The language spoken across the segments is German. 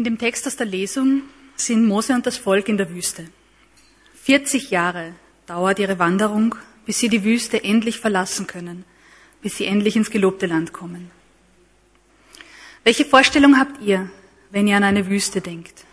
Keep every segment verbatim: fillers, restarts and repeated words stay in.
In dem Text aus der Lesung sind Mose und das Volk in der Wüste. vierzig Jahre dauert ihre Wanderung, bis sie die Wüste endlich verlassen können, bis sie endlich ins gelobte Land kommen. Welche Vorstellung habt ihr, wenn ihr an eine Wüste denkt?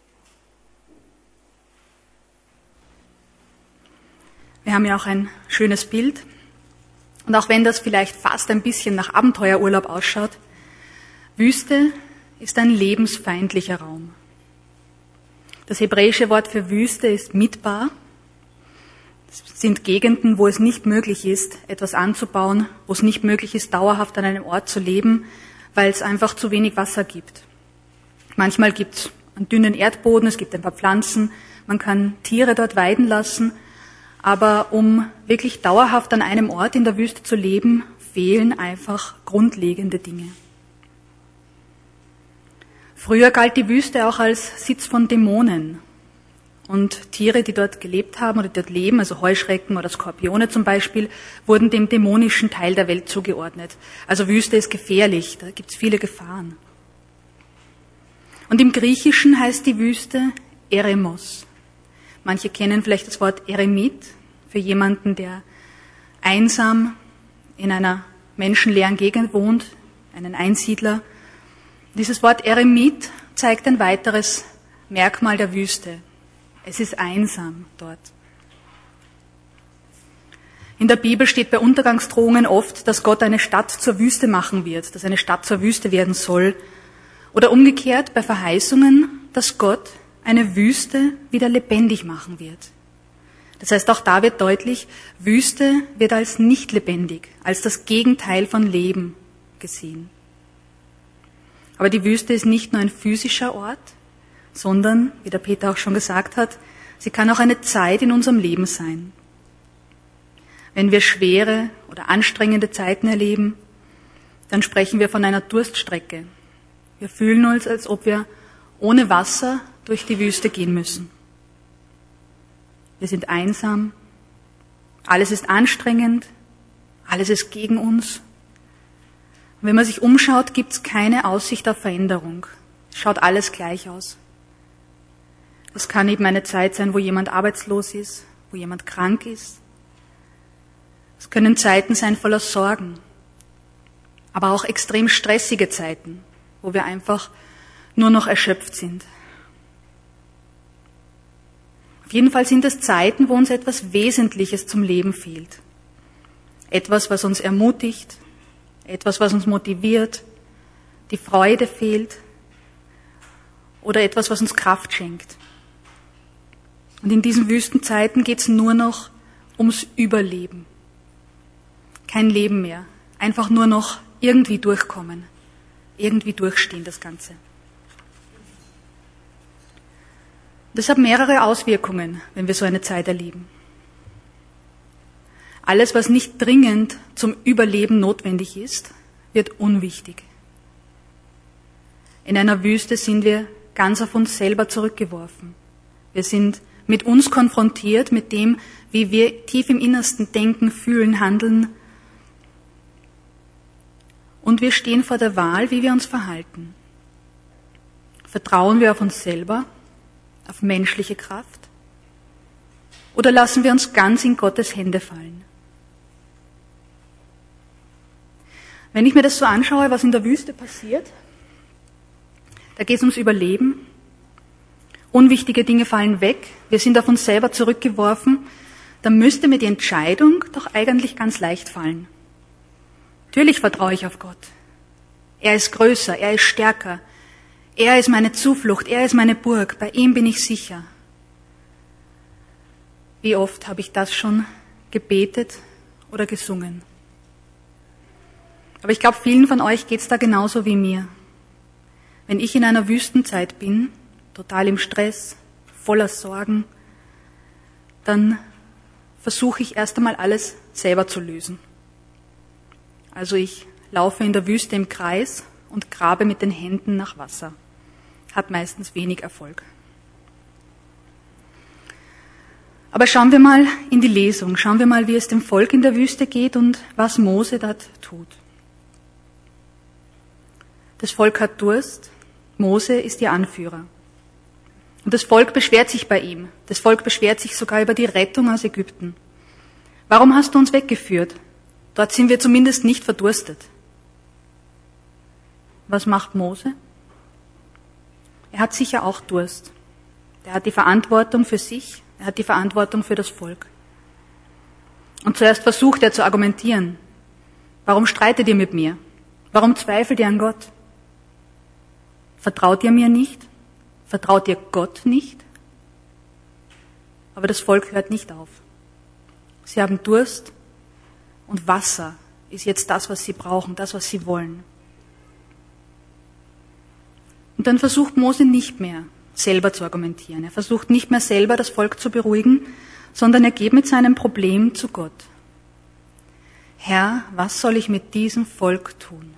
Wir haben ja auch ein schönes Bild. Und auch wenn das vielleicht fast ein bisschen nach Abenteuerurlaub ausschaut, Wüste ist ein lebensfeindlicher Raum. Das hebräische Wort für Wüste ist Midbar. Das sind Gegenden, wo es nicht möglich ist, etwas anzubauen, wo es nicht möglich ist, dauerhaft an einem Ort zu leben, weil es einfach zu wenig Wasser gibt. Manchmal gibt es einen dünnen Erdboden, es gibt ein paar Pflanzen, man kann Tiere dort weiden lassen, aber um wirklich dauerhaft an einem Ort in der Wüste zu leben, fehlen einfach grundlegende Dinge. Früher galt die Wüste auch als Sitz von Dämonen. Und Tiere, die dort gelebt haben oder dort leben, also Heuschrecken oder Skorpione zum Beispiel, wurden dem dämonischen Teil der Welt zugeordnet. Also Wüste ist gefährlich, da gibt es viele Gefahren. Und im Griechischen heißt die Wüste Eremos. Manche kennen vielleicht das Wort Eremit für jemanden, der einsam in einer menschenleeren Gegend wohnt, einen Einsiedler. Dieses Wort Eremit zeigt ein weiteres Merkmal der Wüste. Es ist einsam dort. In der Bibel steht bei Untergangsdrohungen oft, dass Gott eine Stadt zur Wüste machen wird, dass eine Stadt zur Wüste werden soll. Oder umgekehrt bei Verheißungen, dass Gott eine Wüste wieder lebendig machen wird. Das heißt, auch da wird deutlich, Wüste wird als nicht lebendig, als das Gegenteil von Leben gesehen. Aber die Wüste ist nicht nur ein physischer Ort, sondern, wie der Peter auch schon gesagt hat, sie kann auch eine Zeit in unserem Leben sein. Wenn wir schwere oder anstrengende Zeiten erleben, dann sprechen wir von einer Durststrecke. Wir fühlen uns, als ob wir ohne Wasser durch die Wüste gehen müssen. Wir sind einsam, alles ist anstrengend, alles ist gegen uns. Und wenn man sich umschaut, gibt es keine Aussicht auf Veränderung. Es schaut alles gleich aus. Es kann eben eine Zeit sein, wo jemand arbeitslos ist, wo jemand krank ist. Es können Zeiten sein voller Sorgen, aber auch extrem stressige Zeiten, wo wir einfach nur noch erschöpft sind. Auf jeden Fall sind es Zeiten, wo uns etwas Wesentliches zum Leben fehlt. Etwas, was uns ermutigt, etwas, was uns motiviert, die Freude fehlt oder etwas, was uns Kraft schenkt. Und in diesen Wüstenzeiten geht es nur noch ums Überleben. Kein Leben mehr, einfach nur noch irgendwie durchkommen, irgendwie durchstehen das Ganze. Das hat mehrere Auswirkungen, wenn wir so eine Zeit erleben. Alles, was nicht dringend zum Überleben notwendig ist, wird unwichtig. In einer Wüste sind wir ganz auf uns selber zurückgeworfen. Wir sind mit uns konfrontiert, mit dem, wie wir tief im Innersten denken, fühlen, handeln. Und wir stehen vor der Wahl, wie wir uns verhalten. Vertrauen wir auf uns selber, auf menschliche Kraft? Oder lassen wir uns ganz in Gottes Hände fallen? Wenn ich mir das so anschaue, was in der Wüste passiert, da geht es ums Überleben. Unwichtige Dinge fallen weg, wir sind auf uns selber zurückgeworfen, dann müsste mir die Entscheidung doch eigentlich ganz leicht fallen. Natürlich vertraue ich auf Gott. Er ist größer, er ist stärker, er ist meine Zuflucht, er ist meine Burg, bei ihm bin ich sicher. Wie oft habe ich das schon gebetet oder gesungen? Aber ich glaube, vielen von euch geht es da genauso wie mir. Wenn ich in einer Wüstenzeit bin, total im Stress, voller Sorgen, dann versuche ich erst einmal alles selber zu lösen. Also ich laufe in der Wüste im Kreis und grabe mit den Händen nach Wasser. Hat meistens wenig Erfolg. Aber schauen wir mal in die Lesung, schauen wir mal, wie es dem Volk in der Wüste geht und was Mose dort tut. Das Volk hat Durst, Mose ist ihr Anführer. Und das Volk beschwert sich bei ihm. Das Volk beschwert sich sogar über die Rettung aus Ägypten. Warum hast du uns weggeführt? Dort sind wir zumindest nicht verdurstet. Was macht Mose? Er hat sicher auch Durst. Er hat die Verantwortung für sich, er hat die Verantwortung für das Volk. Und zuerst versucht er zu argumentieren. Warum streitet ihr mit mir? Warum zweifelt ihr an Gott? Vertraut ihr mir nicht? Vertraut ihr Gott nicht? Aber das Volk hört nicht auf. Sie haben Durst und Wasser ist jetzt das, was sie brauchen, das, was sie wollen. Und dann versucht Mose nicht mehr selber zu argumentieren. Er versucht nicht mehr selber das Volk zu beruhigen, sondern er geht mit seinem Problem zu Gott. Herr, was soll ich mit diesem Volk tun?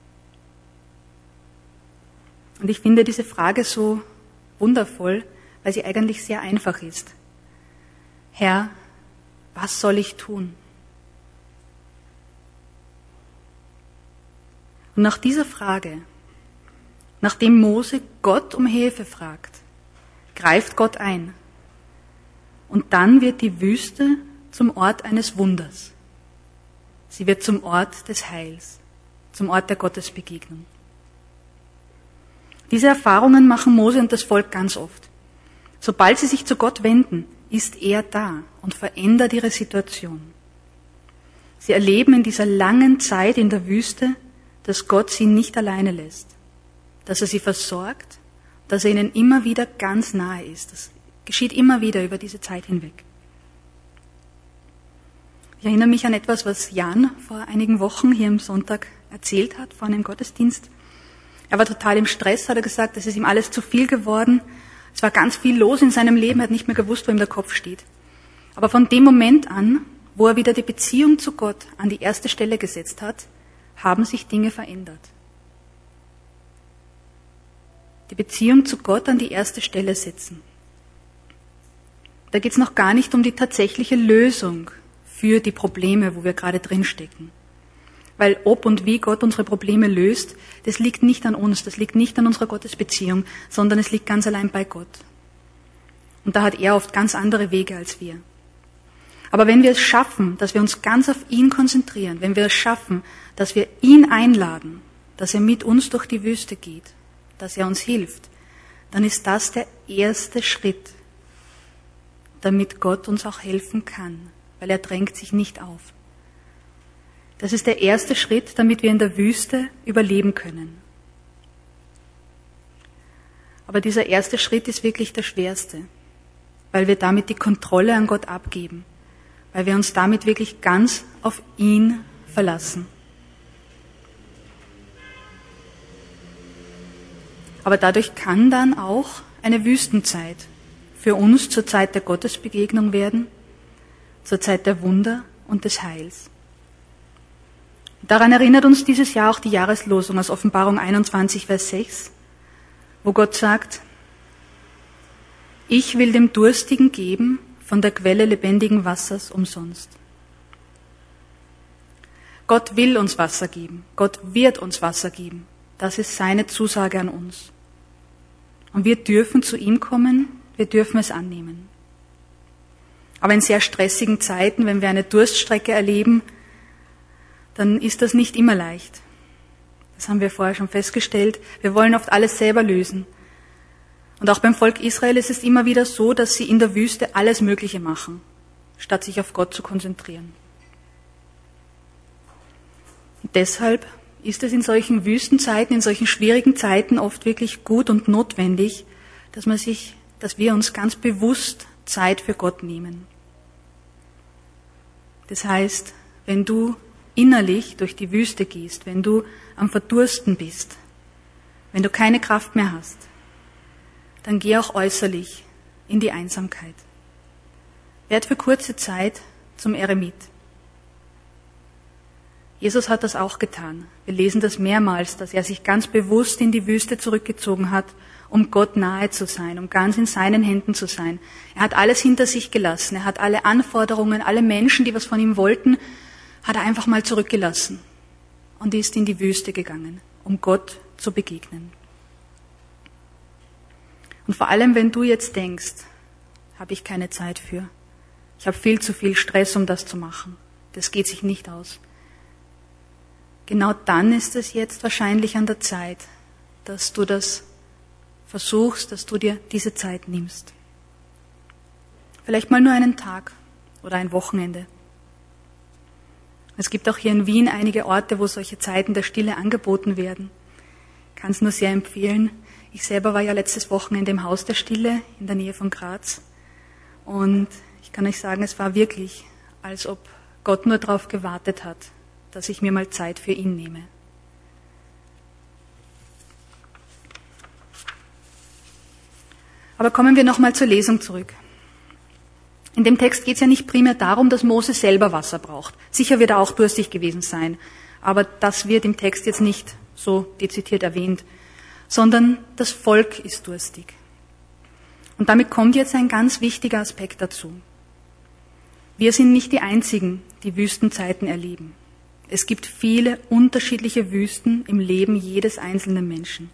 Und ich finde diese Frage so wundervoll, weil sie eigentlich sehr einfach ist. Herr, was soll ich tun? Und nach dieser Frage, nachdem Mose Gott um Hilfe fragt, greift Gott ein. Und dann wird die Wüste zum Ort eines Wunders. Sie wird zum Ort des Heils, zum Ort der Gottesbegegnung. Diese Erfahrungen machen Mose und das Volk ganz oft. Sobald sie sich zu Gott wenden, ist er da und verändert ihre Situation. Sie erleben in dieser langen Zeit in der Wüste, dass Gott sie nicht alleine lässt, dass er sie versorgt, dass er ihnen immer wieder ganz nahe ist. Das geschieht immer wieder über diese Zeit hinweg. Ich erinnere mich an etwas, was Jan vor einigen Wochen hier am Sonntag erzählt hat, vor einem Gottesdienst. Er war total im Stress, hat er gesagt, es ist ihm alles zu viel geworden. Es war ganz viel los in seinem Leben, er hat nicht mehr gewusst, wo ihm der Kopf steht. Aber von dem Moment an, wo er wieder die Beziehung zu Gott an die erste Stelle gesetzt hat, haben sich Dinge verändert. Die Beziehung zu Gott an die erste Stelle setzen. Da geht es noch gar nicht um die tatsächliche Lösung für die Probleme, wo wir gerade drinstecken. Weil ob und wie Gott unsere Probleme löst, das liegt nicht an uns, das liegt nicht an unserer Gottesbeziehung, sondern es liegt ganz allein bei Gott. Und da hat er oft ganz andere Wege als wir. Aber wenn wir es schaffen, dass wir uns ganz auf ihn konzentrieren, wenn wir es schaffen, dass wir ihn einladen, dass er mit uns durch die Wüste geht, dass er uns hilft, dann ist das der erste Schritt, damit Gott uns auch helfen kann, weil er drängt sich nicht auf. Das ist der erste Schritt, damit wir in der Wüste überleben können. Aber dieser erste Schritt ist wirklich der schwerste, weil wir damit die Kontrolle an Gott abgeben, weil wir uns damit wirklich ganz auf ihn verlassen. Aber dadurch kann dann auch eine Wüstenzeit für uns zur Zeit der Gottesbegegnung werden, zur Zeit der Wunder und des Heils. Daran erinnert uns dieses Jahr auch die Jahreslosung aus Offenbarung einundzwanzig, Vers sechs, wo Gott sagt, ich will dem Durstigen geben von der Quelle lebendigen Wassers umsonst. Gott will uns Wasser geben. Gott wird uns Wasser geben. Das ist seine Zusage an uns. Und wir dürfen zu ihm kommen, wir dürfen es annehmen. Aber in sehr stressigen Zeiten, wenn wir eine Durststrecke erleben, dann ist das nicht immer leicht. Das haben wir vorher schon festgestellt. Wir wollen oft alles selber lösen. Und auch beim Volk Israel ist es immer wieder so, dass sie in der Wüste alles Mögliche machen, statt sich auf Gott zu konzentrieren. Und deshalb ist es in solchen Wüstenzeiten, in solchen schwierigen Zeiten oft wirklich gut und notwendig, dass man sich, dass wir uns ganz bewusst Zeit für Gott nehmen. Das heißt, wenn du innerlich durch die Wüste gehst, wenn du am Verdursten bist, wenn du keine Kraft mehr hast, dann geh auch äußerlich in die Einsamkeit. Werd für kurze Zeit zum Eremit. Jesus hat das auch getan. Wir lesen das mehrmals, dass er sich ganz bewusst in die Wüste zurückgezogen hat, um Gott nahe zu sein, um ganz in seinen Händen zu sein. Er hat alles hinter sich gelassen. Er hat alle Anforderungen, alle Menschen, die was von ihm wollten, hat er einfach mal zurückgelassen und ist in die Wüste gegangen, um Gott zu begegnen. Und vor allem, wenn du jetzt denkst, habe ich keine Zeit für. Ich habe viel zu viel Stress, um das zu machen. Das geht sich nicht aus. Genau dann ist es jetzt wahrscheinlich an der Zeit, dass du das versuchst, dass du dir diese Zeit nimmst. Vielleicht mal nur einen Tag oder ein Wochenende. Es gibt auch hier in Wien einige Orte, wo solche Zeiten der Stille angeboten werden. Ich kann es nur sehr empfehlen. Ich selber war ja letztes Wochenende im Haus der Stille in der Nähe von Graz. Und ich kann euch sagen, es war wirklich, als ob Gott nur darauf gewartet hat, dass ich mir mal Zeit für ihn nehme. Aber kommen wir nochmal zur Lesung zurück. In dem Text geht es ja nicht primär darum, dass Mose selber Wasser braucht. Sicher wird er auch durstig gewesen sein, aber das wird im Text jetzt nicht so dezidiert erwähnt, sondern das Volk ist durstig. Und damit kommt jetzt ein ganz wichtiger Aspekt dazu. Wir sind nicht die Einzigen, die Wüstenzeiten erleben. Es gibt viele unterschiedliche Wüsten im Leben jedes einzelnen Menschen.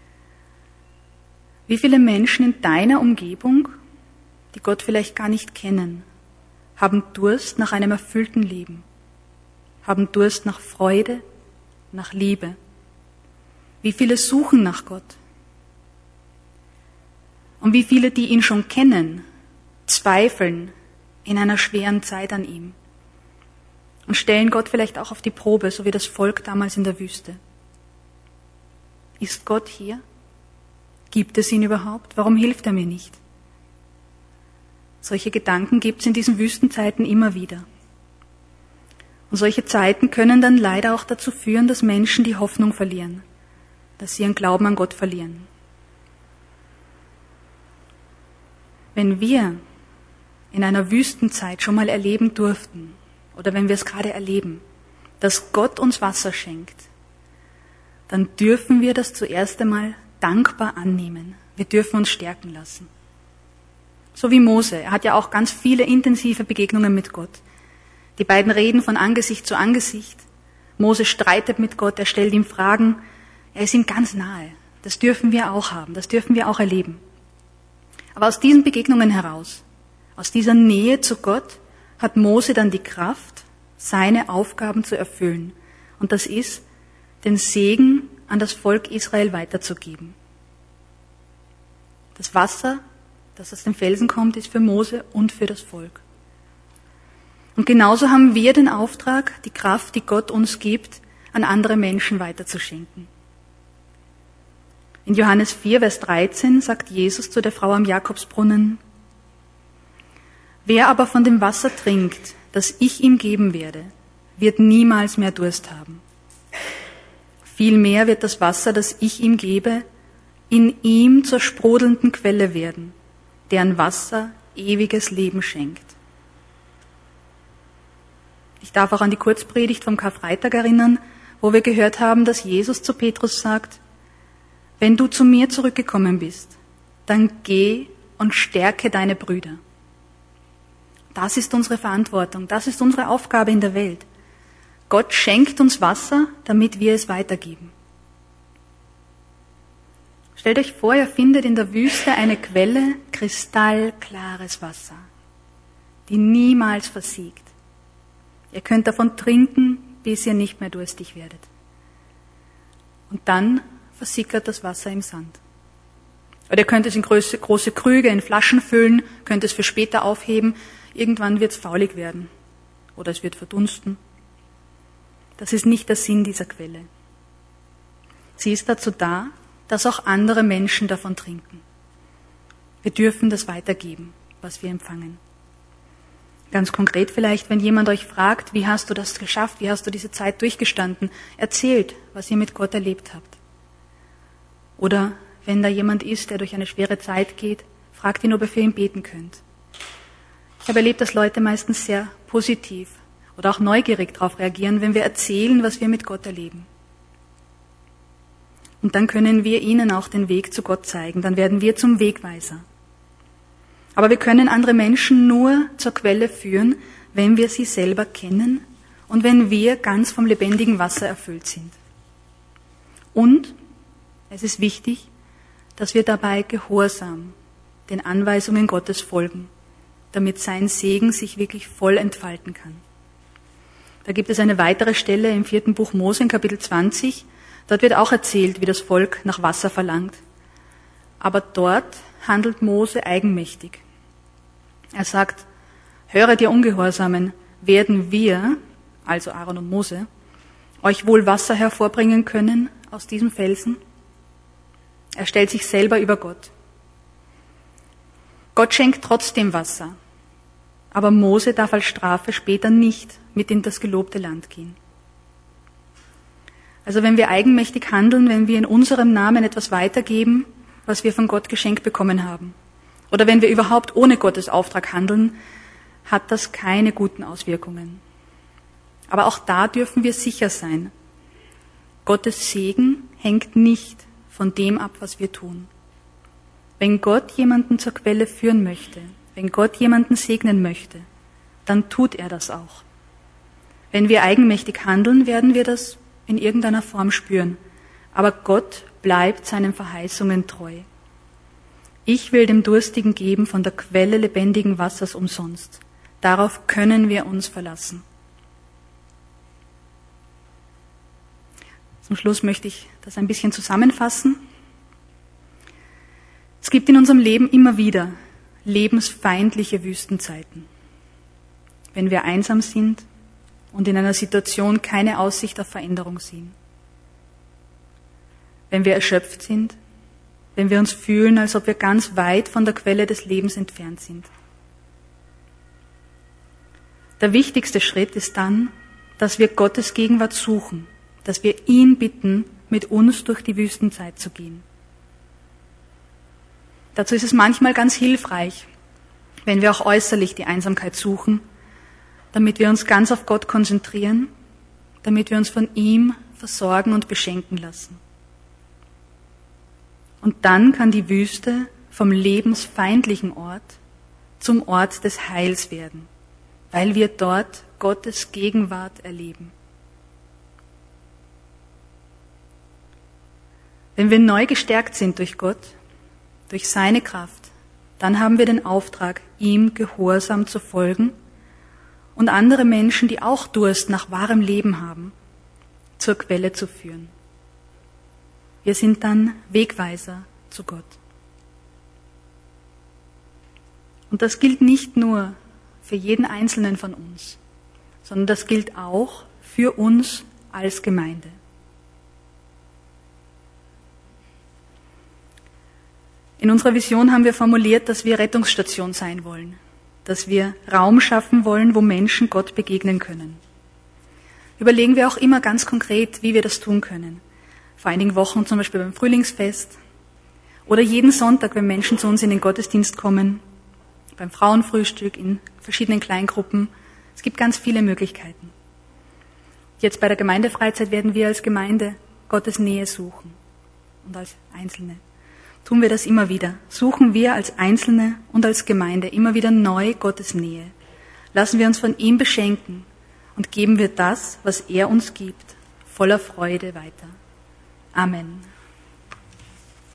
Wie viele Menschen in deiner Umgebung, die Gott vielleicht gar nicht kennen, haben Durst nach einem erfüllten Leben, haben Durst nach Freude, nach Liebe? Wie viele suchen nach Gott? Und wie viele, die ihn schon kennen, zweifeln in einer schweren Zeit an ihm und stellen Gott vielleicht auch auf die Probe, so wie das Volk damals in der Wüste. Ist Gott hier? Gibt es ihn überhaupt? Warum hilft er mir nicht? Solche Gedanken gibt es in diesen Wüstenzeiten immer wieder. Und solche Zeiten können dann leider auch dazu führen, dass Menschen die Hoffnung verlieren, dass sie ihren Glauben an Gott verlieren. Wenn wir in einer Wüstenzeit schon mal erleben durften, oder wenn wir es gerade erleben, dass Gott uns Wasser schenkt, dann dürfen wir das zuerst einmal dankbar annehmen. Wir dürfen uns stärken lassen. So wie Mose. Er hat ja auch ganz viele intensive Begegnungen mit Gott. Die beiden reden von Angesicht zu Angesicht. Mose streitet mit Gott, er stellt ihm Fragen. Er ist ihm ganz nahe. Das dürfen wir auch haben, das dürfen wir auch erleben. Aber aus diesen Begegnungen heraus, aus dieser Nähe zu Gott, hat Mose dann die Kraft, seine Aufgaben zu erfüllen. Und das ist, den Segen an das Volk Israel weiterzugeben. Das Wasser, das aus dem Felsen kommt, ist für Mose und für das Volk. Und genauso haben wir den Auftrag, die Kraft, die Gott uns gibt, an andere Menschen weiterzuschenken. In Johannes vier, Vers dreizehn sagt Jesus zu der Frau am Jakobsbrunnen: Wer aber von dem Wasser trinkt, das ich ihm geben werde, wird niemals mehr Durst haben. Vielmehr wird das Wasser, das ich ihm gebe, in ihm zur sprudelnden Quelle werden, deren Wasser ewiges Leben schenkt. Ich darf auch an die Kurzpredigt vom Karfreitag erinnern, wo wir gehört haben, dass Jesus zu Petrus sagt: Wenn du zu mir zurückgekommen bist, dann geh und stärke deine Brüder. Das ist unsere Verantwortung, das ist unsere Aufgabe in der Welt. Gott schenkt uns Wasser, damit wir es weitergeben. Stellt euch vor, ihr findet in der Wüste eine Quelle, kristallklares Wasser, die niemals versiegt. Ihr könnt davon trinken, bis ihr nicht mehr durstig werdet. Und dann versickert das Wasser im Sand. Oder ihr könnt es in große, große Krüge, in Flaschen füllen, könnt es für später aufheben. Irgendwann wird es faulig werden oder es wird verdunsten. Das ist nicht der Sinn dieser Quelle. Sie ist dazu da, dass auch andere Menschen davon trinken. Wir dürfen das weitergeben, was wir empfangen. Ganz konkret vielleicht, wenn jemand euch fragt, wie hast du das geschafft, wie hast du diese Zeit durchgestanden, erzählt, was ihr mit Gott erlebt habt. Oder wenn da jemand ist, der durch eine schwere Zeit geht, fragt ihn, ob ihr für ihn beten könnt. Ich habe erlebt, dass Leute meistens sehr positiv oder auch neugierig darauf reagieren, wenn wir erzählen, was wir mit Gott erleben. Und dann können wir ihnen auch den Weg zu Gott zeigen, dann werden wir zum Wegweiser. Aber wir können andere Menschen nur zur Quelle führen, wenn wir sie selber kennen und wenn wir ganz vom lebendigen Wasser erfüllt sind. Und es ist wichtig, dass wir dabei gehorsam den Anweisungen Gottes folgen, damit sein Segen sich wirklich voll entfalten kann. Da gibt es eine weitere Stelle im vierten Buch Mose in Kapitel zwanzig. Dort wird auch erzählt, wie das Volk nach Wasser verlangt. Aber dort handelt Mose eigenmächtig. Er sagt, höret ihr Ungehorsamen, werden wir, also Aaron und Mose, euch wohl Wasser hervorbringen können aus diesem Felsen? Er stellt sich selber über Gott. Gott schenkt trotzdem Wasser, aber Mose darf als Strafe später nicht mit in das gelobte Land gehen. Also wenn wir eigenmächtig handeln, wenn wir in unserem Namen etwas weitergeben, was wir von Gott geschenkt bekommen haben, oder wenn wir überhaupt ohne Gottes Auftrag handeln, hat das keine guten Auswirkungen. Aber auch da dürfen wir sicher sein. Gottes Segen hängt nicht von dem ab, was wir tun. Wenn Gott jemanden zur Quelle führen möchte, wenn Gott jemanden segnen möchte, dann tut er das auch. Wenn wir eigenmächtig handeln, werden wir das in irgendeiner Form spüren. Aber Gott bleibt seinen Verheißungen treu. Ich will dem Durstigen geben von der Quelle lebendigen Wassers umsonst. Darauf können wir uns verlassen. Zum Schluss möchte ich das ein bisschen zusammenfassen. Es gibt in unserem Leben immer wieder lebensfeindliche Wüstenzeiten. Wenn wir einsam sind und in einer Situation keine Aussicht auf Veränderung sehen. Wenn wir erschöpft sind, wenn wir uns fühlen, als ob wir ganz weit von der Quelle des Lebens entfernt sind. Der wichtigste Schritt ist dann, dass wir Gottes Gegenwart suchen, dass wir ihn bitten, mit uns durch die Wüstenzeit zu gehen. Dazu ist es manchmal ganz hilfreich, wenn wir auch äußerlich die Einsamkeit suchen, damit wir uns ganz auf Gott konzentrieren, damit wir uns von ihm versorgen und beschenken lassen. Und dann kann die Wüste vom lebensfeindlichen Ort zum Ort des Heils werden, weil wir dort Gottes Gegenwart erleben. Wenn wir neu gestärkt sind durch Gott, durch seine Kraft, dann haben wir den Auftrag, ihm gehorsam zu folgen und andere Menschen, die auch Durst nach wahrem Leben haben, zur Quelle zu führen. Wir sind dann Wegweiser zu Gott. Und das gilt nicht nur für jeden Einzelnen von uns, sondern das gilt auch für uns als Gemeinde. In unserer Vision haben wir formuliert, dass wir Rettungsstation sein wollen, dass wir Raum schaffen wollen, wo Menschen Gott begegnen können. Überlegen wir auch immer ganz konkret, wie wir das tun können. Vor einigen Wochen zum Beispiel beim Frühlingsfest oder jeden Sonntag, wenn Menschen zu uns in den Gottesdienst kommen, beim Frauenfrühstück, in verschiedenen Kleingruppen. Es gibt ganz viele Möglichkeiten. Jetzt bei der Gemeindefreizeit werden wir als Gemeinde Gottes Nähe suchen und als Einzelne. Tun wir das immer wieder. Suchen wir als Einzelne und als Gemeinde immer wieder neu Gottes Nähe. Lassen wir uns von ihm beschenken und geben wir das, was er uns gibt, voller Freude weiter. Amen.